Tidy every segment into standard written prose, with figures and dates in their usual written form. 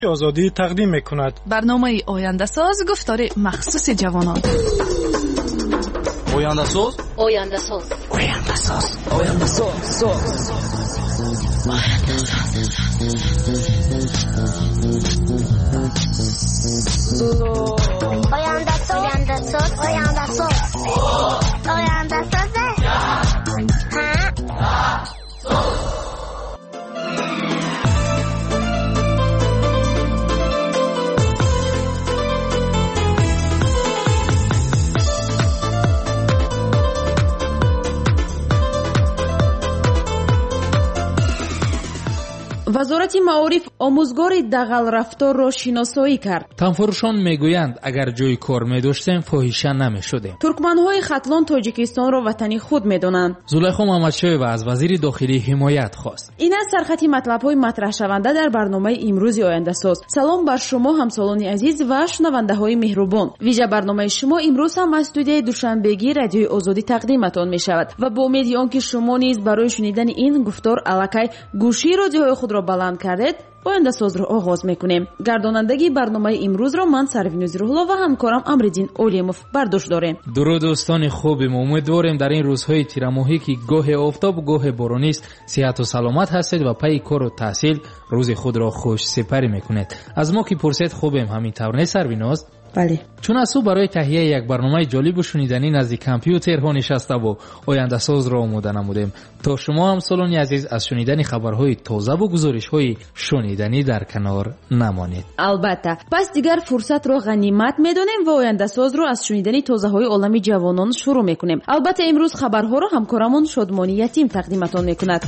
آزادی تقدیم می‌کند. برنامه آینده ساز گفتار مخصوص جوانان. آینده ساز. آینده ساز. آینده ساز. آینده ساز. آینده ساز. آینده ساز. آینده ساز. آینده ساز. وزارت معارف آموزگار دغل رفتارро шиносоӣ кард. танфурӯшон мегӯянд агар ҷойи кор медоштем фоҳиша намешудем. туркманҳои хатлон тоҷикистонро ватани худ медонанд. зулайхо маҳмадшоева аз вазири дохилӣ ҳимоят хост. ин аст сархати матлабҳои матрҳшаванда дар барномаи имрӯзи ояндасоз. салом бар шумо ҳамсолони азиз ва шунавандаҳои меҳрубон. виҷа барномаи шумо имрӯз ҳам аз студияи душанбегии радиои озодӣ тақдиматон мешавад ва бо умеди он ки шумо низ барои шунидани ин гуфтор аллакай гӯшии радиоҳои худро баланд кардед, ояндасозро оғоз мекунем. гардонандаги барномаи имрӯзро ман Сарвинузи Рӯҳло ва ҳамкорам Амриддин Олимов бардошт дорем. дуруд дӯстони хубим, умедворем дар ин рӯзҳои тирамоҳӣ ки гоҳе офтоб гоҳе боронист сеҳату саломат ҳастед ва пайи кору таҳсил рӯзи худро хушсипарӣ мекунед. аз мо ки пурсед хубем, ҳамин тавр нест Сарвиноз? бале. чун аз суб барои таҳияи як барномаи ҷолибу шуниданӣ назди компютерҳо нишаставу ояндасозро омода намудем, то шумо ҳамсолони азиз аз шунидани хабарҳои тозаву гузоришҳои шуниданӣ дар канор намонед. албатта, пас дигар фурсатро ғанимат медонем ва ояндасозро аз шунидани тозаҳои олами ҷавонон шурӯъ мекунем. албатта имрӯз хабарҳоро ҳамкорамон Шодмони Ятим тақдиматон мекунад.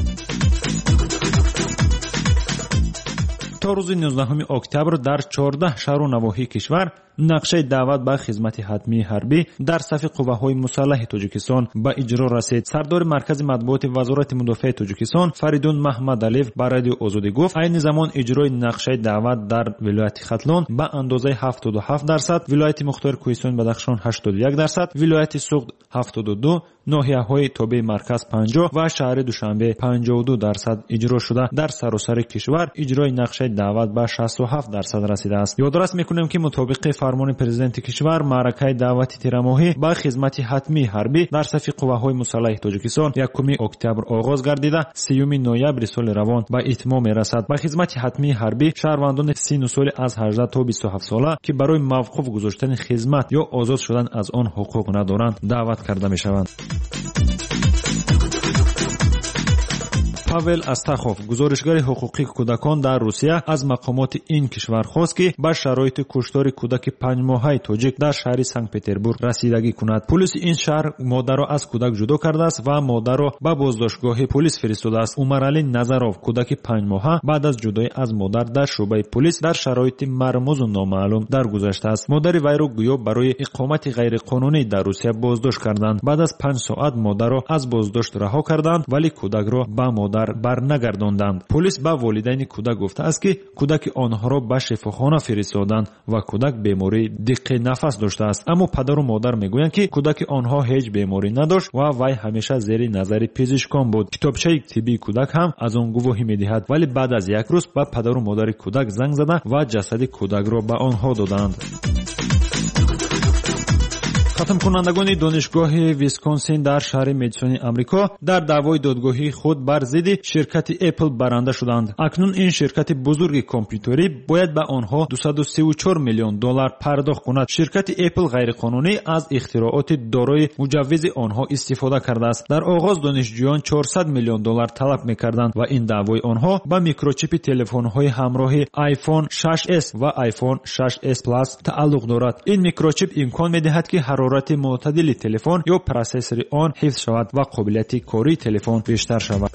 то рӯзи 19 октябр дар 14 шаҳру навоҳии кишвар нақшаи даъват ба хизмати ҳатмии ҳарбӣ дар сафи қувваҳои мусаллаҳи Тоҷикистон ба иҷро расид. сардори маркази матбуоти вазорати мудофиаи Тоҷикистон Фаридун Маҳмадалиев ба радио Озодӣ гуфт, айни замон иҷрои нақшаи даъват дар вилояти Хатлон ба андозаи 77%, вилояти Мухтори Кӯҳистони Бадахшон 81%, вилояти Суғд 72%, ноҳияҳои тобеи марказ 50% ва шаҳри Душанбе 52% иҷро шуда, дар саросари кишвар иҷрои нақшаи даъват ба 67% расидааст. ёдрас мекунем ки мутобиқи фармони президенти кишвар маъракаи даъвати тирамоҳӣ ба хизмати ҳатмии ҳарбӣ дар сафи қувваҳои мусаллаҳи Тоҷикистон 1 октябр оғоз гардида 3 ноябри соли равон ба итмом мерасад. ба хизмати ҳатмии ҳарбӣ шаҳрвандони синну соли аз 18 то 27 сола ки барои мавқуф гузоштани хизмат ё озод шудан аз он ҳуқуқ надоранд даъват карда мешаванд. Павел Астахов, гузоришгари ҳуқуқи кӯдакон дар Русия, аз мақомоти ин кишвар хост ки ба шароити куштори кӯдаки 5-моҳаи тоҷик дар шаҳри Санкт-Петербург расидагӣ кунад. пулиси ин шаҳр модарро аз кӯдак ҷудо кардааст ва модарро ба боздоштгоҳи пулис фиристодааст. Умаралӣ Назаров, кӯдаки 5-моҳа, баъд аз ҷудоӣ аз модар дар шӯъбаи пулис дар шароити мармӯзу номаълум даргузаштааст. модари вайро гӯё барои иқомати ғайриқонунӣ дар Русия боздошт карданд. баъд аз 5 соат модарро аз боздошт раҳо карданд, вале кӯдакро ба модар барнагардонданд. пулис ба волидайни кӯдак гуфтааст ки кӯдаки онҳоро ба шифохона фиристоданд ва кӯдак бемории диққи нафас доштааст. аммо падару модар мегӯянд ки кӯдаки онҳо ҳеҷ беморӣ надошт ва вай ҳамеша зери назари пизишкон буд. китобчаи тиббии кӯдак ҳам аз он гувоҳӣ медиҳад, вале баъд аз як рӯз ба падару модари кӯдак занг зада ва ҷасади кӯдакро ба онҳо доданд. хатмкунандагони донишгоҳи Висконсин дар шаҳри Медисони Амрико дар даъвои додгоҳии худ бар зидди ширкати Apple баранда шуданд. акнун ин ширкати бузурги компютерӣ бояд ба онҳо $234 миллион пардохт кунад. ширкати Apple ғайриқонунӣ аз ихтирооти дорои муҷаввизи онҳо истифода кардааст. дар оғоз донишҷӯён $400 миллион талаб мекарданд ва ин даъвои онҳо ба микрочипи телефонҳои ҳамроҳи iPhone 6s ва iPhone 6s Plus тааллуқ дорад. ин микрочип имкон медиҳад ки ҳарорати мӯътадили телефон ё процессори он ҳифз шавад ва қобилияти кории телефон бештар шавад.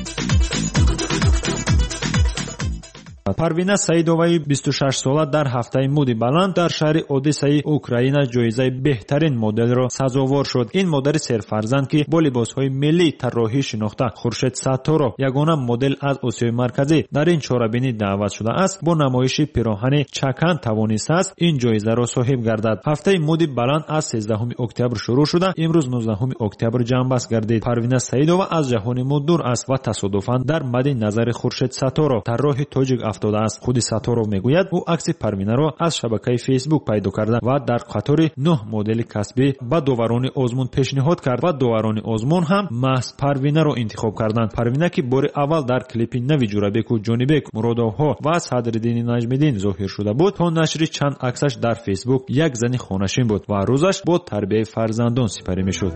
Парвина Саидоваи 26 сола дар ҳафтаи муди баланд дар шаҳри Одессаи Украина ҷоизаи беҳтарин моделро сазовор шуд. ин модари серфарзанд ки бо либосҳои миллии тарроҳӣ шинохта Хуршед Сатторов, ягона модел аз Осиёи Марказӣ, дар ин чорабинӣ даъват шудааст, бо намоиши пироҳани чакан тавонистааст ин ҷоизаро соҳиб гардад. ҳафтаи муди баланд аз 13 октябр шурӯъ шуда имрӯз 19 октябр ҷанбаст гардид. Парвина Саидова аз ҷаҳони мо дур аст ва тасодуфан дар мадди назари Хуршед Сатторов, тарроҳи тоҷик افتاده است. خود ساتورов میگوید او عکس پروینه‌ро از شبکه فیسبوک پیدا کرده و در قطار 9 مدل کسبی به داوران آزمون پیشنهاد کرد و داوران آزمون هم محض پروینه رو انتخاب کردند. پروینه که بار اول در کلیپ نوی جورابک و جونیبک مرادوها و صدرالدین نجمیدین ظاهر شده بود تا نشر چند عکسش در فیسبوک یک زن خانشین بود و روزش با تربیت فرزندان سپری میشد.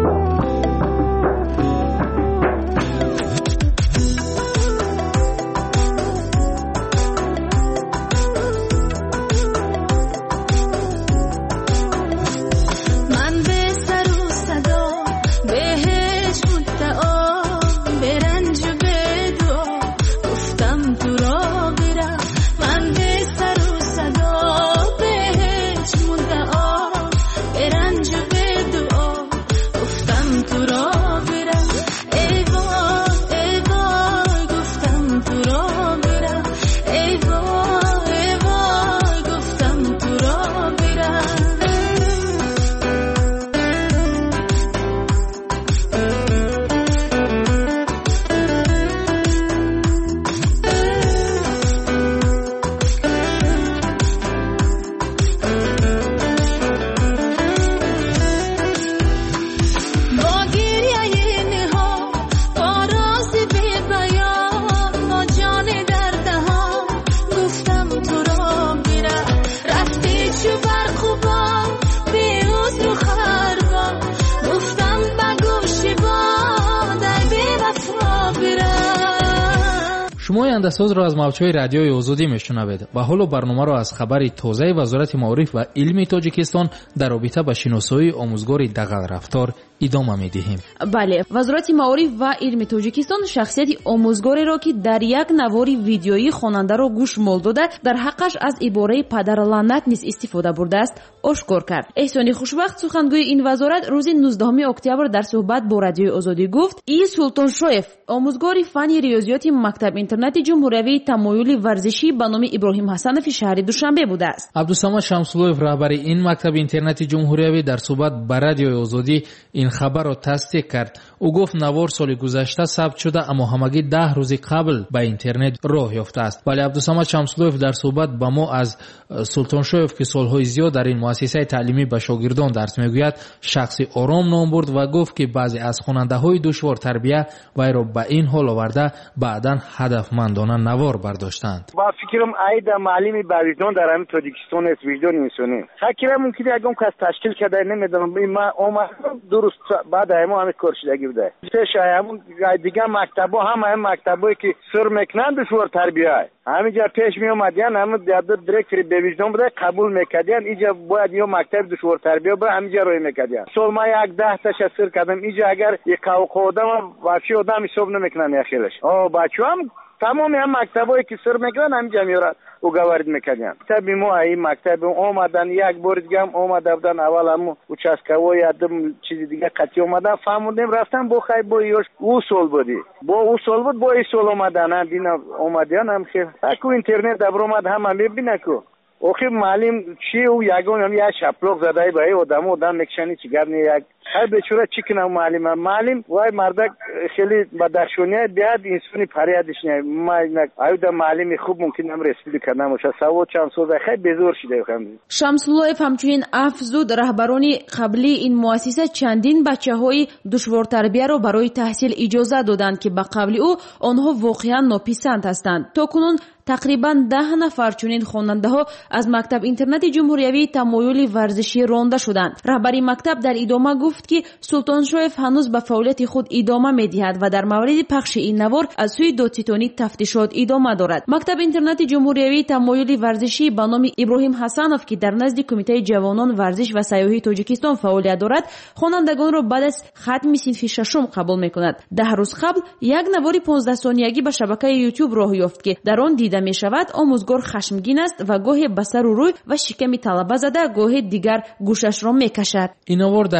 شما آینده‌ساز را از موج‌های رادیوی آزادی میشنوید و حالا برنامه را از خبر تازه وزارت معارف و علم تاجیکستان در رابطه با شناسایی آموزگار دغل رفتار ادامه می‌دهیم. بله، وزارت معارف و علم تاجیکستان شخصیت آموزگاری را که در یک نواری ویدیویی خواننده را گوشمال داده در حقش از عباره پدر لعنت نیز استفاده برده است آشکار کرد. احسانی خوشبخت سخنگوی این وزارت روز 19 اکتبر در صحبت با رادیوی آزادی گفت ای سلطان شویف آموزگار فن ریاضیات مکتب اینترنت جمهوری تمایل ورزشی به نام ابراهیم حسنов شهر دوشنبه بوده است. عبدالصمد شمسلویف رهبر این مکتب اینترنت جمهوری در صحبت با رادیوی آزادی این خبر را تصدیق کرد. او گفت نوار سال گذشته ثبت شده اما همگی 10 روز قبل به اینترنت راه یافته است. ولی عبدالصمد شمسلویف در صحبت با ما از سلطان شویف که سالهای زیاد در این مؤسسه تعلیمی به شاگردان درس میگوید شخصی آرام نام برد و گفت که بعضی از خواننده‌های دشوار تربیت وی را به این حال آورده بعداً هدفمندانه نوار برداشتند. با فکرم عید معلمی به وجدان در همین تاجیکستان است وجدان انسانی. فکر ممکنه اگه کس تشکیل کرده نمیدونم ما اومد درست بعد همه کار شدگی بوده. همون دیگه مکتبا هم مکتبایی که سر میکنن دشوار تربیت همینجا پیش می اومدن همون دایرکتوری به وجدان بوده قبول میکردن اینجا باید یه مکتب دشوار تربیت به همینجا روی میکردن. سال ما یک 10 تشکر کردم اینجا اگر یک قوقودم وافی آدم حساب نمیکنن یا خیلیش. بچه‌ام تمام هم مکتبایی که سر میکنن همینجا میارن او گوارد میکنن. تبی ما این مکتب اومدن یک بار دیگه هم اومده بودن اول هم اوچاسکوی ادم چیزی دیگه قطعی اومدن فهموندیم رفتن با خیلی با یوش اصول بودی با اصول بود با اصول اومدن دینا اومدن هم که اکو اینترنت دبر اومد هم میبینه کو اوخی معلم چی او یگون هم یه شپلوغ زده به آدم میکشنی چیگر نه یک هر بیچاره چی کنه معلم وای مردک خیلی با درشونیه بیاد انسانی پریادش نه ما ایودا معلمی خوب ممکن هم رسیدگی کنم باشه سواد چند سال خیلی بزرگ شده خیلی. شمسلویف همچنین افزود رهبرانی قبلی این مؤسسه چندین بچه‌های دشوار تربیت را برای تحصیل اجازه دادند که به قبل او آنها واقعا ناپسند هستند. تاکنون تقریبا 10 نفر چنین خواننده‌ها از مکتب اینترنت جمهوری تمایل ورزشی رانده شدند. رهبری مکتب در ادامه گفت که سلطان شویف هنوز به فعالیت خود ادامه می‌دهد و در مورد پخش این نوار از سوی دادستانی تفتیشات ادامه دارد. مکتب اینترنت جمهوری تمایل ورزشی به نام ابراهیم حسنов که در نزد کمیته جوانان ورزش و سیاحی تاجیکستان فعالیت دارد خوانندگان را بعد از ختم صنف ششم قبول می‌کند. 10 روز قبل یک نوار 15 ثانیه‌ای به شبکه یوتیوب راه یافت که در آن دیده می شود آموزگار خشمگین است و گاهی به سر و روی و شکم طلبه زده گاهی دیگر گوشش را می کشد. این نوار در یک دم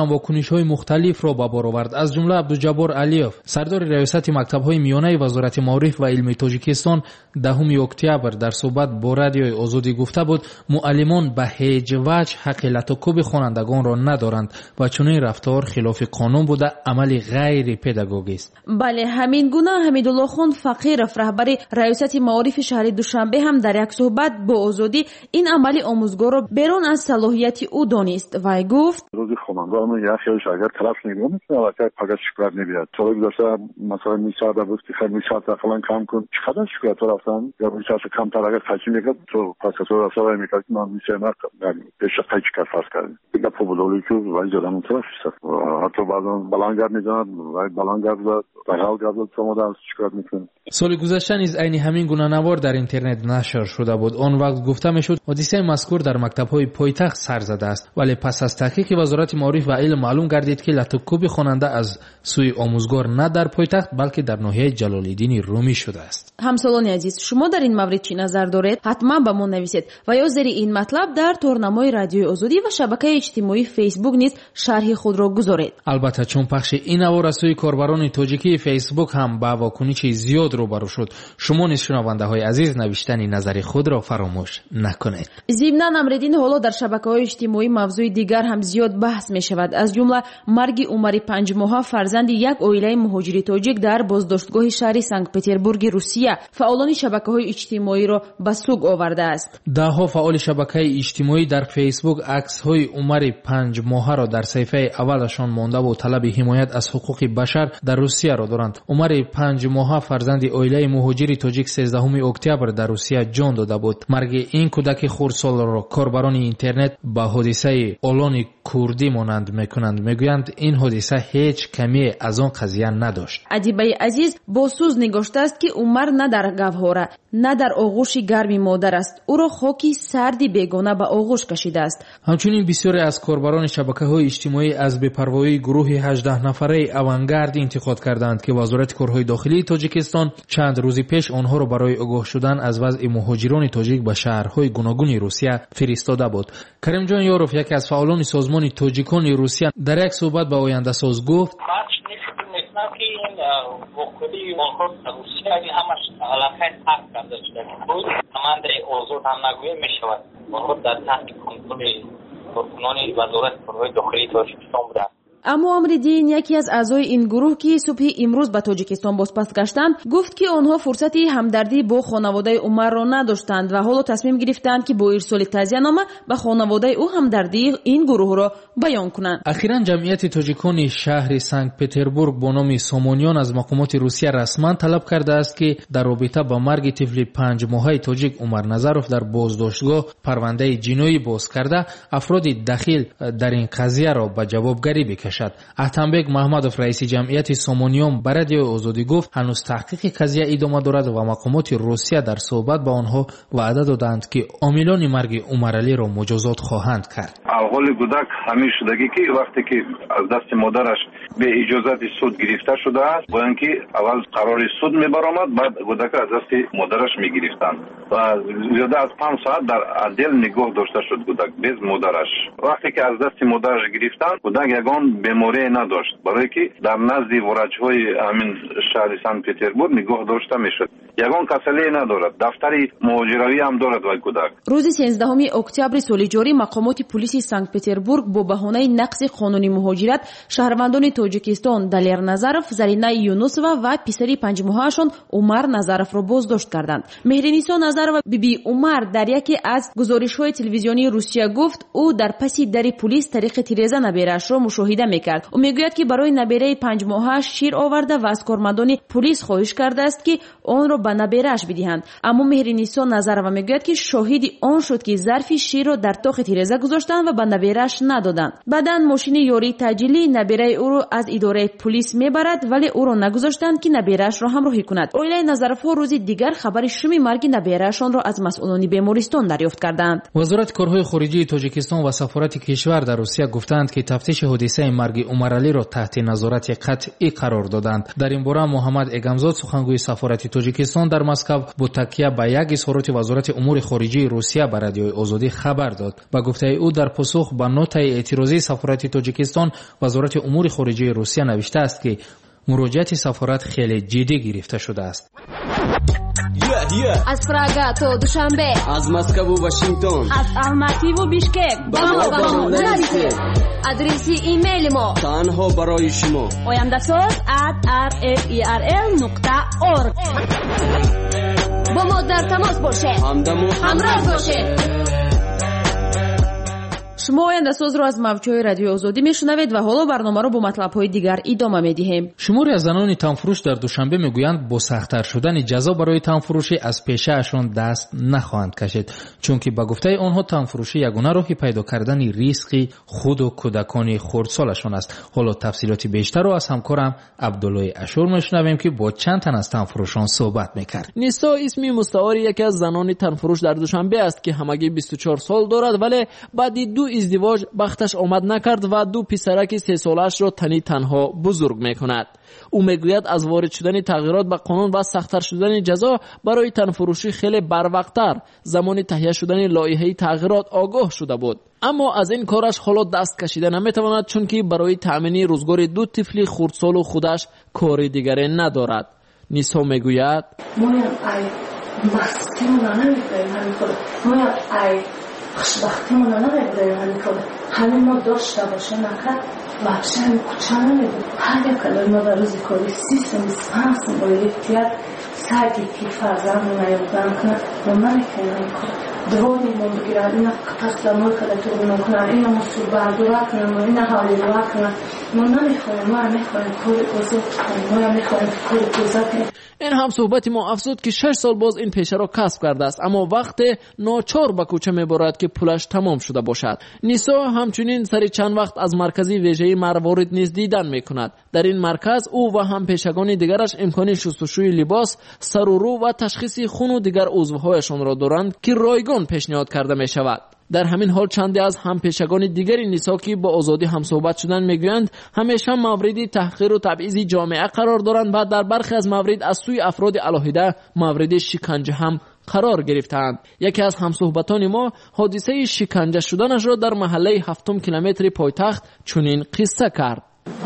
هم واکنش‌های مختلف را به بار آورد. از جمله عبدالجبار علیوف سردار ریاست مکتب‌های میانه وزارت معارف و علم تاجیکستان 10 اکتبر در صحبت با رادیوی آزادی گفته بود معلمان به هیچ وجه حق لطوکوب خوانندگان را ندارند و چنین رفتار خلاف قانون بوده، عمل غیر پداگوژیک است. بله، همین گونه حمیدالله خان فقیرов رهبر ریاست معارف شهر دوشنبه هم در یک صحبت با آزادی این عمل آموزگار را بیرون از صلاحیت او دانست و گفت روزی خوانندگان یخیش اگر طرف نگاه میکنه البته پاگه شکایت نمیاد. سال گذشته مثلا میساعده بود که خیلی میساعده فلان کم کن، چقدر شکایت رفتن یا میساعده کمتر اگر خرچی میکرد تو پس تو رساله میکرد من میساعده پیش خیلی کار فرض کردیم دیگه پوبدولی که وای جدام طرف است. حتی بعضا بلانگرد میزند و بلانگرد در حال گردد شما در شکایت میکنید. سال گذشته نیز عین همین گونه نوار در اینترنت نشر شده بود. آن وقت گفته میشد حادثه مذکور در مکتب‌های پایتخت سر زده است، ولی پس از تحقیق وزارت معارف و علم معلوم گردید که لطوکوب خواننده از سوی آموزگار نه در پایتخت بلکه در ناحیه جلال‌الدین رومی شده است. همسالان عزیز، شما در این مورد چی نظر دارید؟ حتما به ما نویسید و یا زیر این مطلب در تورنمای رادیوی آزادی و شبکه اجتماعی فیسبوک نیز شرح خود را گذارید. البته چون پخش این نوار از سوی کاربران تاجیکی فیسبوک هم با واکنش زیاد روبرو شد، شما نیز شنونده‌های عزیز نوشتن نظر خود را فراموش نکنید. ضمناً امردین حالا در شبکه‌های اجتماعی موضوع دیگر هم زیاد بحث می شود، از جمله مرگ عمر 5 ماهه فرزند یک عائله مهاجر تاجیک در بازداشتگاه شهر سنت پتربورگ روسیه فعالان شبکه‌های اجتماعی را به سوگ آورده است. ده‌ها فعال شبکه اجتماعی در فیسبوک عکس‌های عمر 5 ماهه را در صفحه اولشان مانده و طلب حمایت از حقوق بشر در روسیه را دارند. عمر 5 ماهه فرزند عائله مهاجر تاجیک 13 اکتبر در روسیه جان داده بود. مرگ این کودک خردسال را کاربران اینترنت به حادثه آلان کردی مانند میکنند. میگویند این حادثه هیچ کمی از آن قضیه نداشت. ادیبه عزیز با سوز نگاشته است که عمر نه در گوهره نه در آغوش گرم مادر است، او را خاکی سردی بیگانه به آغوش کشیده است. همچنین بسیاری از کاربران شبکه‌های اجتماعی از بی‌پروایی گروه 18 نفره اوانگارد انتقاد کردند که وزارت کارهای داخلی تاجیکستان چند روز پیش آنها را برای آگاه شدن از وضع مهاجران تاجیک به شهرهای گوناگون روسیه فرستاده بود. کریم جان یاروف یکی از فعالان سازمان تاجیکان روسیه در یک صحبت به آینده ساز گفت اما امردین یکی از اعضای این گروه که صبح امروز به تاجیکستان بازپس گشتند گفت که آنها فرصتی همدردی با خانواده عمر را نداشتند و حالا تصمیم گرفتند که با ارسال تعزیه‌نامه به خانواده او همدردی این گروه را بیان کنند. اخیراً جمعیت تاجیکان شهر سنت پتربورگ با نام سامونیان از مقامات روسیه رسما طلب کرده است که در رابطه با مرگ طفل 5 ماهه تاجیک عمر نظروف در بازداشتگاه پرونده جنایی باز کرده افراد دخیل در این قضیه را به جوابگری بکشند. احتمبک محمدوف رئیس جمعیت سامونیان به رادیو آزادی گفت هنوز تحقیق قضیه ادامه دارد و مقامات روسیه در صحبت با آنها وعده دادند که عاملان مرگ عمر علی را مجازات خواهند کرد. اول کودک همین شدگی که وقتی که از دست مادرش به اجازت سود گرفته شده است با اینکه اول قرار سود میبرآمد بعد کودک از دست مادرش میگرفتند و زیاده از 5 ساعت در عدل نگاه داشته شد کودک bez مادرش. وقتی که از دست مادرش گرفتند کودک یگان بیماری نداشت برای که در نزد وراج‌های همین شهر سنت پتربورگ نگاه داشته میشد. یگان کسلی ندارد، دفتری مهاجروی هم دارد وای کودک. روز 13 اکتبر سال جاری مقامات پلیس سنت پتربورگ با بهانه نقض قانون مهاجرت شهروندان تاجیکستان دلیر نظروف، زرینه یونوسова و پسری 5 ماهه‌شان عمر نظروف را بازداشت کردند. مهرنیسا نظرova بیبی عمر در یکی از گزارش‌های تلویزیونی روسیه گفت او در پس در پلیس طریق تیرزه نبیرش را مشاهده میکرد. او میگوید که برای نبیره 5 ماهه‌اش شیر آورده و از کارمندان پلیس خواهش کرده است که آن را به نبیره‌اش بدهند. اما مهرنیسا نظرova میگوید که شاهدی آن شد که ظرف شیر را در تاق تیرزه گذاشتند و به نبیره‌اش ندادند. بعداً ماشین یاری تجلی نبیره او را از اداره پلیس میبرد ولی او را نگذاشتند که نبیره‌اش را همراهی کند. عائله نظروف روز دیگر خبر شوم مرگ نبیره‌شان را از مسئولان بیمارستان دریافت کردند. وزارت کارهای خارجه تاجیکستان و سفارت کشور در روسیه گفتند که تفتیش حادثه مرگ عمر علی را تحت نظارت قطعی قرار دادند. در این باره محمد اگمزاد سخنگوی سفارت تاجیکستان тоҷикистон дар Москва бо такя ба як изҳороти вазорати умури хориҷии Русия ба радиои Озодӣ хабар дод. Ба гуфтаи ӯ дар посух ба нотаи эътирозии сафорати Тоҷикистон вазорати умури хориҷии Русия навиштааст ки муроҷиати сафорат хеле ҷиддӣ гирифта шудааст. از پراگا تو دوشنبه، از مسکو و واشنگتن، از الماتی و بیشکک با ما نرسید. آدرسی ایمیل ما تنها برای شما oyandasod@rferl.org. با ما در تماس باشید، همراه باشید. шумо ояндасозро аз мавҷҳои радиои озодӣ мешунавед ва ҳоло барномаро бо матлабҳои дигар идома медиҳем. шумори аз занони танфурӯш дар душанбе мегӯянд бо сахттар шудани ҷазо барои танфурӯшӣ аз пешаашон даст нахоҳанд кашед, чунки ба гуфтаи онҳо танфурӯшӣ ягона роҳи пайдо кардани ризқи худу кӯдакони хурдсолашон аст. ҳоло тафсилоти бештарро аз ҳамкорам абдуллои ашур мешунавем ки бо чанд тан аз танфурӯшон суҳбат мекард. нисо исми мустаори яке аз занони танфурӯш дар душанбе аст ки ҳамагӣ 24 сол дорад, вале баъди ду издивоҷ бахташ омад накард ва ду писараки 3 солаашро тани танҳо бузург мекунад. ӯ мегӯяд аз ворид шудани тағйирот ба қонун ва сахттар шудани ҷазо барои танфурӯшӣ хеле барвақттар замони таҳия шудани лоиҳаи тағйирот огоҳ шуда буд. аммо аз ин кораш ҳоло даст кашида наметавонад, чунки барои таъмини рӯзгори ду тифли хурдсолу худаш кори дигаре надорад. нисо мегӯяд: خوشبختیمون رو نمیبریم همین کار همین ما داشته باشه نکرد وحشه همین کچه نمیدیم هر یک کلای ما در روزی کاری 3 سم با یکتیت سعی که فرزمون نیوزن کنه ما نمیکنیم این کار دوانی ما بگیرن اینا پس لامای کده تو بینون کنن اینا مصور بردورا کنن اینا حالی روا کنن ما نمیخوایم ما میخوایم کار بزرگ کنیم ما میخوایم کار بزرگ کنیم. این هم صحبت ما افزود که 6 سال باز این پیشه را کسب کرده است، اما وقت ناچار به کوچه میبرد که پولش تمام شده باشد. نیسا همچنین سری چند وقت از مرکزی ویژه‌ای مروارید نیز دیدن میکند. در این مرکز او و هم پیشگان دیگرش امکان شستشوی لباس، سر و رو و تشخیص خون و دیگر عضوهایشان را دارند که رایگان پیشنهاد کرده می شود. در همین حال چندی از هم پیشگان دیگری نیسا که با آزادی هم صحبت شدن میگویند همیشه موردی تحقیر و تبعیض جامعه قرار دارند و در برخی از موارد از سوی افراد علاهیده مورد شکنجه هم قرار گرفتند. یکی از همصحبتان ما حادثه شکنجه شدنش را در محله 7 کیلومتر پایتخت چنین قصه کرد.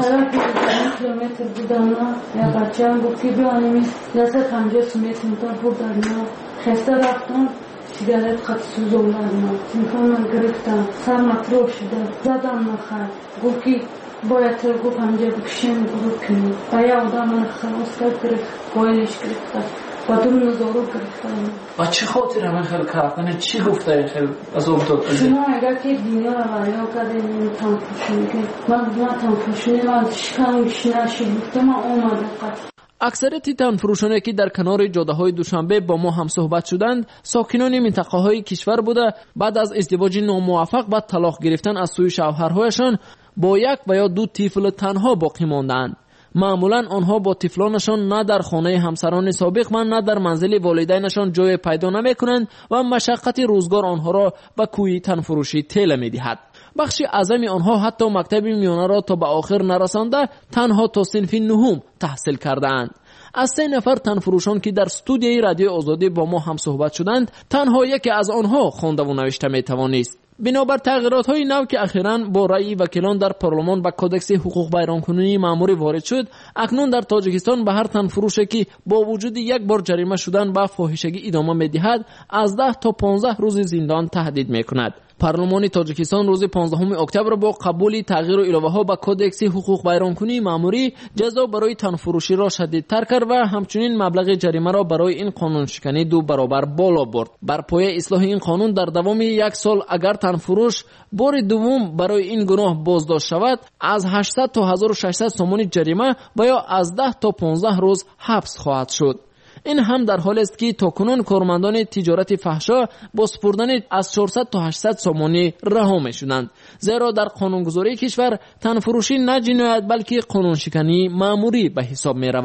کیلومتر بودم یا بچه هم گفتی بیانیم لازم 50 متر بودن خسته رفتم سیگارت خط سوزوندن تلفن گرفتم سر مطروح شده زدم نخرد گفتی باید تر گفت همجا بکشن برو کنی و یا آدم من خلاص گرفت پایلش گرفتم و دون نزارو گرفتم. و چه خاطر همه خیلی کرد؟ چی گفته خیلی از اون داد؟ شما اگر که دنیا رو ولیا کرده نمیتونم پوشونی که من پوشونی من شکم نشی گفته من اومده قطع. اکثریت تنفروشانی که در کنار جاده‌های دوشنبه با ما هم صحبت شدند ساکنان منطقه‌های کشور بوده بعد از ازدواج ناموفق و طلاق گرفتن از سوی شوهرهایشان با یک و یا دو طفل تنها باقی ماندند. معمولا آنها با طفلانشان نه در خانه همسران سابق و نه در منزل والدینشان جای پیدا نمی‌کنند و مشقت روزگار آنها را به کوی تنفروشی تیله می‌دهد. بخشی اعظم آنها حتی مکتب میانه را تا به آخر نرسانده تنها تا صنف نهم تحصیل کردند. از 3 نفر تنفروشان که در استودیوی رادیو آزادی با ما هم صحبت شدند تنها یکی از آنها خوانده و نوشته میتوانست. بنابر تغییرات‌های نو که اخیراً با رأی وکیلان در پارلمان به کدکس حقوق بیانکنی ماموری وارد شد، اکنون در تاجیکستان به هر تنفروشی که با وجود یک بار جریمه شدن به فاحشگی ادامه می‌دهد از 10 تا 15 روز زندان تهدید می‌کند. پارلمان تاجیکستان روز 15 اکتبر با قبول تغییر و الهه‌ها به کدکس حقوق بیانکنی ماموری جزا برای تنفروشی را شدیدتر کرد و همچنین مبلغ جریمه را برای این قانون شکنی 2 برابر بالا برد. بر پایه اصلاح این قانون در دوام 1 سال اگر تنفروش بار دوم برای این گناه بازداشت شود از 800 تا 1600 سومون جریمه و یا از 10 تا 15 روز حبس خواهد شد. این هم در حال است که تاکنون کارمندان تجارت فحشا با سپردن از 400 تا 800 سومانی رها میشدند، زیرا در قانونگذاری کشور تنفروشی نه جنایت بلکه قانون شکنی مأموری به حساب می رود.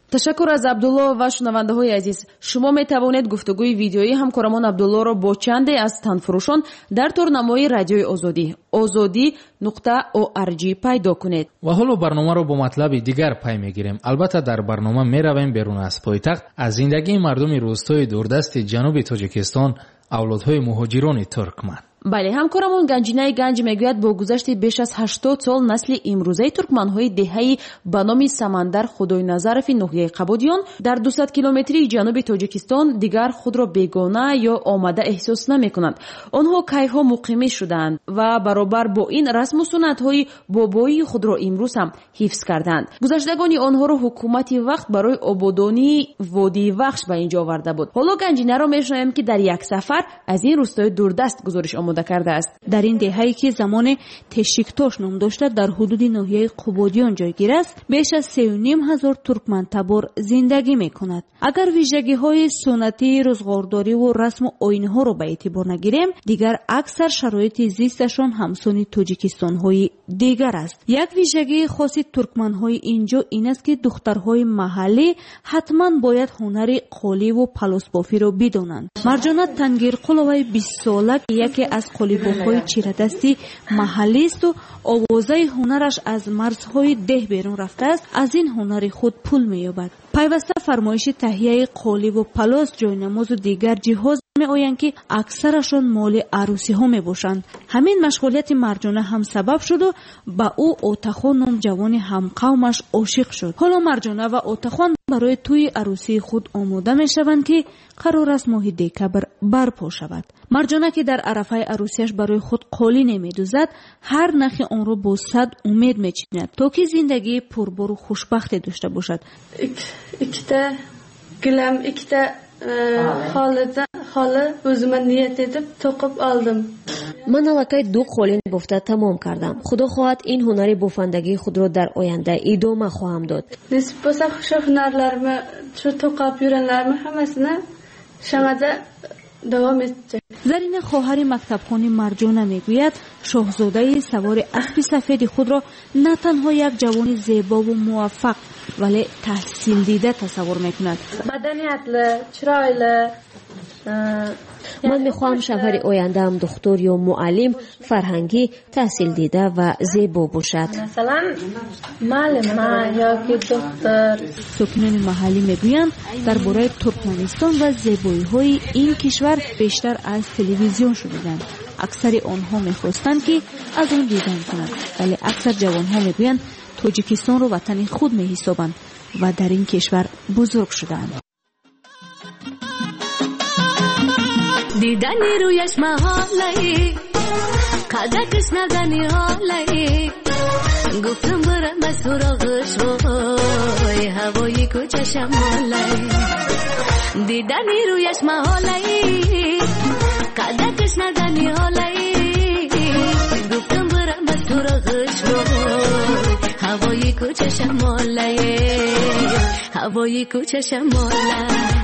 ташаккур аз абдулло ва шунавандаҳои азиз. Шумо метавонед гуфтугӯи видеои ҳамкорамон Абдуллоро бо чанде аз танфурӯшон дар торнамои радиои озодӣ ozodi.org пайдо кунед. ва ҳоло барномаро бо матлаби дигар пай мегирем. албатта дар барнома меравем берун аз пойтахт аз зиндагии мардуми рӯстои дурдасти ҷануби Тоҷикистон, авлодҳои муҳоҷирони туркман. бале, ҳамкорамон Ганҷинаи Ганҷ мегӯяд бо гузашти беш аз 80 сол насли имрӯзаи туркманҳои деҳаи ба номи Самандар Худойназарови ноҳияи Қабодиён дар 200 километрии ҷануби Тоҷикистон дигар худро бегона ё омада эҳсос намекунанд. онҳо кайҳо муқимӣ шуданд ва баробар бо ин расму суннатҳои бобоии худро имрӯз ҳам ҳифз карданд. гузаштагони онҳоро ҳукумати вақт барои ободонии водии Вахш ба инҷо оварда буд. ҳоло Ганҷинаро мешунавем ки дар як сафар аз ин рӯстои дурдаст гузориш карда است. در این دهه‌ای که زمان تشیکتوش نام داشته در حدود ناحیه قبادیان جایگیر است، بیش از 3,500 ترکمن تبار زندگی می‌کند. اگر ویژگی‌های سنتی، روزگارداری و رسم و آیین‌ها را به اعتبار نگیریم، دیگر اکثر شرایط زیستشان همسان تاجیکستان‌های دیگر است. یک ویژگی خاص ترکمن‌های اینجا این است که دخترهای محلی حتما باید هنر قالی و پلاسبافی را بدانند. مرجانه تنگیرقلوی 20 ساله یکی از قالیباف‌های چیره‌دستی محلی است و آوازه هنرش از مرزهای ده بیرون رفته است. از این هنر خود پول می‌یابد. پیوسته فرمایش تهیه قالی و پلاس، جاینماز و دیگر جهاز می‌آیند که اکثرشان مال عروسی ها میباشند. همین مشغولیت مرجانه هم سبب شد و با او آتاخان نام جوان هم قومش عاشق شد. حالا مرجانه و آتاخان برای توی عروسی خود آماده میشوند که قرار است ماه دکبر برپا شود. مرجانه که در عرفه عروسیش برای خود قالی نمیدوزد، هر نخی آن را با صد امید میچیند تا که زندگی پربار و خوشبخت داشته باشد. ikkita gilam, ikkita xoli o'zimga niyat etib to'qib oldim. من alakay دو قالین بافته تمام کردم. خدا خواهد این هنر بافندگی خود را در آینده ادامه خواهم داد. Nisib bo'lsa shu hunarlarni, shu to'qab yurganlarni hammasini shamada davom etdi. زرین خواهر مکتبخوان مرجانه میگوید شاهزاده سوار اسب سفید خود را نه تنها یک جوان زیبا و موفق ولی تحصیل دیده تصور میکند. Madaniyatli, chiroyli. من میخواهم شوهر آینده هم دکتر یا معلم فرهنگی تحصیل دیده و زیبا باشد. مثلا معلم یا که دکتر. ساکنان محلی میگویند درباره ترکمنستان و زیبایی های این کشور بیشتر از تلویزیون شنیدند. اکثر آنها میخواستند که از آن دیدن کنند، ولی اکثر جوان ها میگویند تاجیکستان را وطن خود میحسابند و در این کشور بزرگ شدند. دیدنی رویش محاله، قدکش ندنی حاله، گفتم برم از سراغش وای هوای کوچه شماله. دیدنی رویش محاله، قدکش ندنی حاله، گفتم برم از سراغش وای هوای کوچه شماله، هوای کوچه شماله.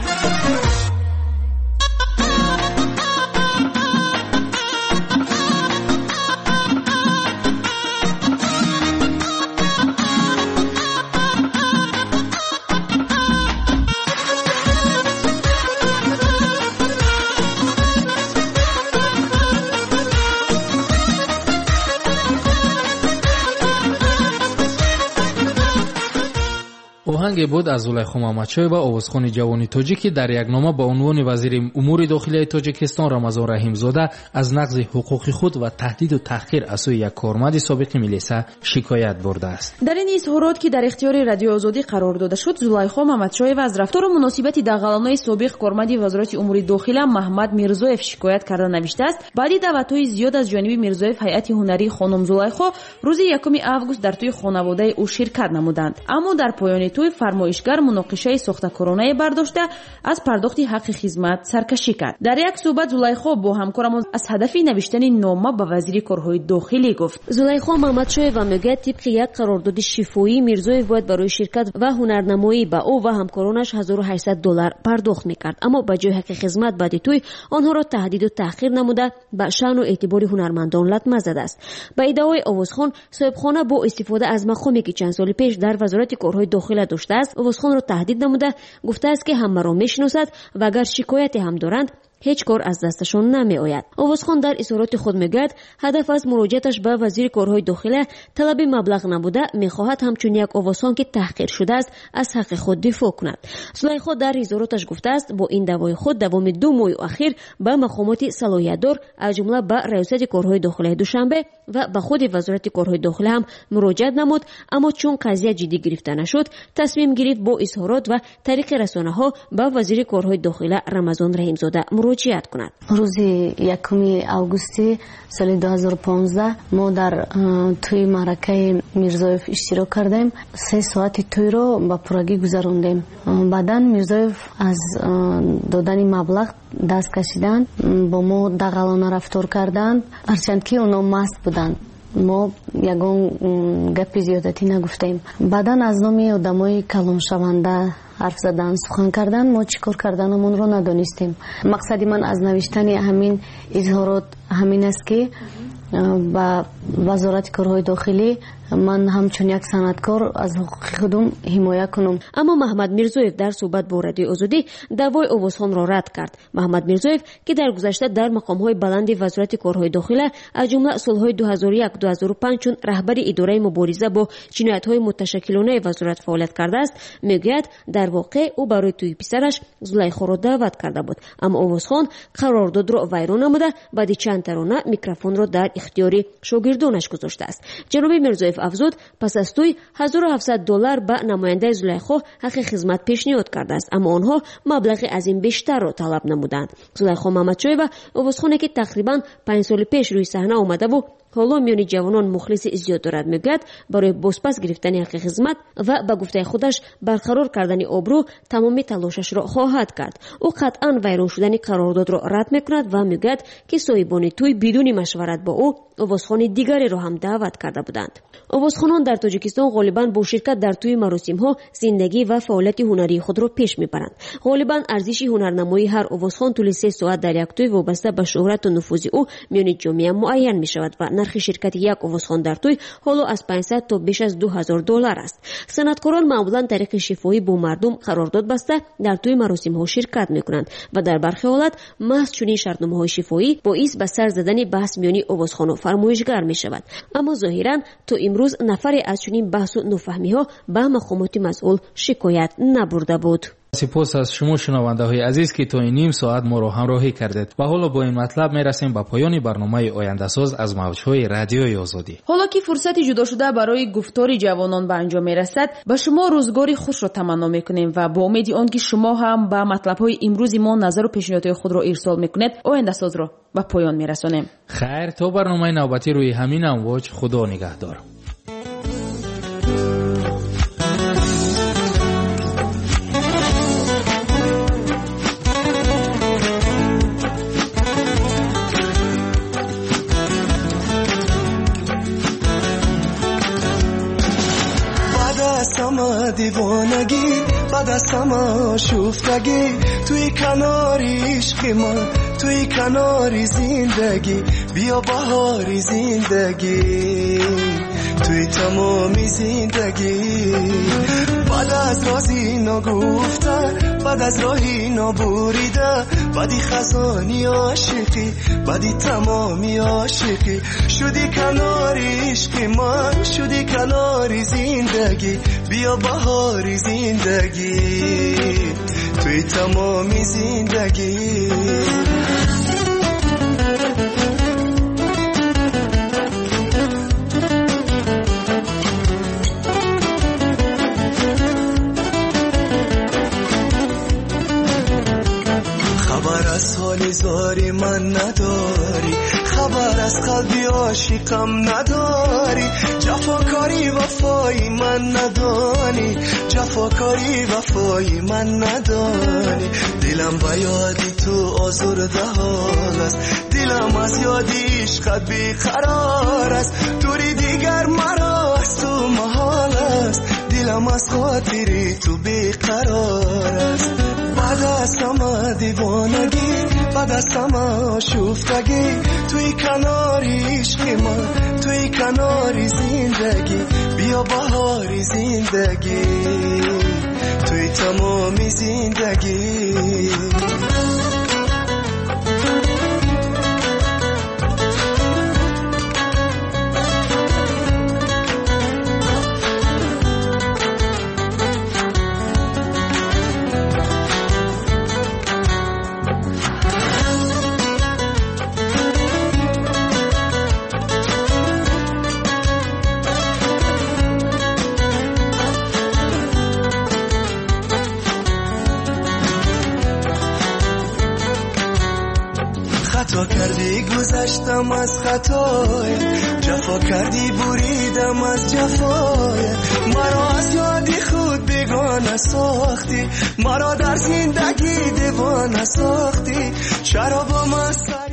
آهنگ بود از زلیخا محمدشایeva آوازخوان جوانی تاجیکی در یک نامه با عنوان وزیر امور داخلی تاجیکستان رمضان رحیمزاده از نقض حقوق خود و تهدید و تحقیر از سوی یک کارمند سابق ملیسا شکایت برده است. در این اظهارات که در اختیار رادیو آزادی قرار داده شد، زلیخا محمدشایeva از رفتار و مناسبت دغلانای سابق کارمند وزارت امور داخلی محمد میرزویف شکایت کرده نوشته است. بعد دعوت‌های زیاد از جانب میرزویف هیئت هنری خانم زلیخا روز 1 آگوست در توی خانواده او شرکت نمودند، اما در پایان توی فرمایشگر مناقشه ساخته‌کارانه برداشته از پرداخت حق خدمت سرکشی کرد. در یک صحبت زلیخا با همکارمان از هدف نوشتن نامه به وزیر کارهای داخلی گفت. زلیخا محمدشایeva میگوید طبق یک قرارداد شفاهی میرزویف باید برای شرکت و هنرنمایی به او و همکارانش $1800 پرداخت میکرد، اما به جای حق خدمت بعد توی آنها را تهدید و تحقیر نموده به شأن و اعتبار هنرمندان لطمه زده است. به ادعای آوازخوان صاحبخانه با استفاده از مقامی که چند سال پیش در وزارت کارهای داخلی داشته داشته است اوزخونро таҳдид намуда гуфтааст ки ҳамаро мешиносад ва агар шикояте ҳам доранд ҳеҷ кор аз дасташон намеояд. овозхон дар изҳороти худ мегӯяд ҳадаф аз муроҷиаташ ба вазири корҳои дохила талаби маблағ набуда мехоҳад ҳамчун як овозхон ки таҳқир шудааст аз ҳаққи худ дифоъ кунад. зулайхо дар изҳороташ гуфтааст бо ин давои худ давоми 2 моҳи ахир ба мақомоти салоҳиятдор аз ҷумла ба раёсати корҳои дохилаи душанбе ва ба худи вазорати корҳои дохила ҳам муроҷиат намуд, аммо чун қазия ҷиддӣ гирифта нашуд тасмим гирифт бо изҳорот ва тариқи расонаҳо ба вазири корҳои дохила Рамазон Раҳимзода муроҷиат кунад. рӯзи 1 августи соли 2015 мо дар тӯи маъракаи Мирзоев иштирок кардем. 3 соати тӯйро ба пуррагӣ гузарондем. баъдан Мирзоев аз додани маблағ даст кашиданд, бо мо дағалона рафтор карданд, ҳарчанд ки онҳо маст буданд. мо ягон гапи зиёдатӣ нагуфтем. баъдан аз номи одамои калоншаванда ҳарф задан, сухан кардан, мо чӣ кор карданамонро надонистем. мақсади ман аз навиштани ҳамин изҳорот ҳамин аст ки ба вазорати корҳои дохилӣ ман ҳамчун як санъаткор аз ҳуқуқи худум ҳимоя кунам. аммо Маҳмад Мирзоев дар суҳбат бо Радиои Озодӣ давои овозхонро рад кард. Маҳмад Мирзоев ки дар гузашта дар мақомҳои баланди вазорати корҳои дохила аз ҷумла солҳои 2001-2005 чун раҳбари идораи мубориза бо ҷиноятҳои муташаккилонаи вазорат фаъолият кардааст, мегӯяд дар воқеъ ӯ барои тӯи писараш Зулайхоро даъват карда буд, аммо овозхон қарордодро вайрон намуда баъди чанд тарона микрофонро дар ихтиёри шогирдонаш гузоштааст. ҷаноби Мирзоев афзуд пас аз тӯй $1700 ба намояндаи Зулайхо ҳаққи хизмат пешниҳод кардааст, аммо онҳо маблағи аз ин бештарро талаб намуданд. Зулайхо Маҳмадшоева овозхоне ки тақрибан 5 соли пеш рӯи саҳна омадаву ҳоло миёни ҷавонон мухлиси зиёд дорад, мегӯяд барои бозпас гирифтани ҳаққи хизмат ва ба гуфтаи худаш барқарор кардани обрӯ тамоми талошашро хоҳад кард. ӯ қатъан вайрон шудани қарордодро рад мекунад ва мегӯяд ки соҳибони тӯй бидуни машварат бо ӯ овозхони дигареро ҳам даъват карда буданд. овозхонон дар Тоҷикистон ғолибан бо ширкат дар тӯи маросимҳо зиндагӣ ва фаъолияти ҳунарии худро пеш мебаранд. ғолибан арзиши ҳунарнамоии ҳар овозхон тӯли 3 соат дар як тӯй вобаста ба шӯҳрату нуфузи ӯ миёни ҷомеа муайян мешавад ва нархи ширкати як овозхон дар тӯй ҳоло аз $500 то беш аз $2000 аст. санъаткорон маъмулан тариқи шифоӣ бо мардум қарордод баста дар тӯи маросимҳо ширкат мекунанд ва дар бархи ҳолат маҳз чунин шартномаҳои шифоӣ боис ба сар задани баҳс миёни овозхону фармоишгар мешавад. аммо зоҳиран то имрӯз нафаре аз чунин баҳсу нофаҳмиҳо ба мақомоти масъул шикоят набурда буд. сипос аз шумо шунавандаҳои азиз ки то ним соат моро ҳамроҳӣ кардед ва ҳоло бо ин матлаб мерасем ба поёни барномаи ояндасоз аз мавҷҳои Радиои Озодӣ. ҳоло ки фурсати ҷудошуда барои гуфтори ҷавонон ба анҷом мерасад, ба шумо рӯзгори хушро таманно мекунем ва бо умеди он ки шумо ҳам ба матлабҳои имрӯзи мо назару пешниҳодҳои худро ирсол мекунед, ояндасозро ба поён мерасонем. хайр, то барномаи навбатӣ рӯи ҳамин амвоҷ худо нигаҳдор. دیوانگی بعد از همه شوفتگی توی کناری عشق من توی کناری زندگی بیا بهاری زندگی توی تمامی زندگی بعد از رازی نگفته بعد از راهی نبریده بعدی خزانی عاشقی بعدی تمامی عاشقی شدی کناری عشق من شدی کناری زندگی بیا بهاری زندگی توی تمامی زندگی خبر از حال زاری من نداری خبر از قلبی عاشقم نداری جفاکاری وفایی من ندانی جفاکاری وفایی من ندانی دلم به یادی تو آزرده حال است دلم از یادی عشقت بیقرار است دوری دیگر مرا از تو محال است دلم از خاطری تو بیقرار است بعد از همه دیوانگی بعد از همه شوفتگی توی کناری عشق من توی کناری زندگی بیا یا بهار زندگی توی تمام زندگی خطا کردی گذشتم از خطای جفا کردی بریدم از جفای مرا از یادی خود بیگانه ساختی مرا در زندگی دیوانه ساختی چرا با من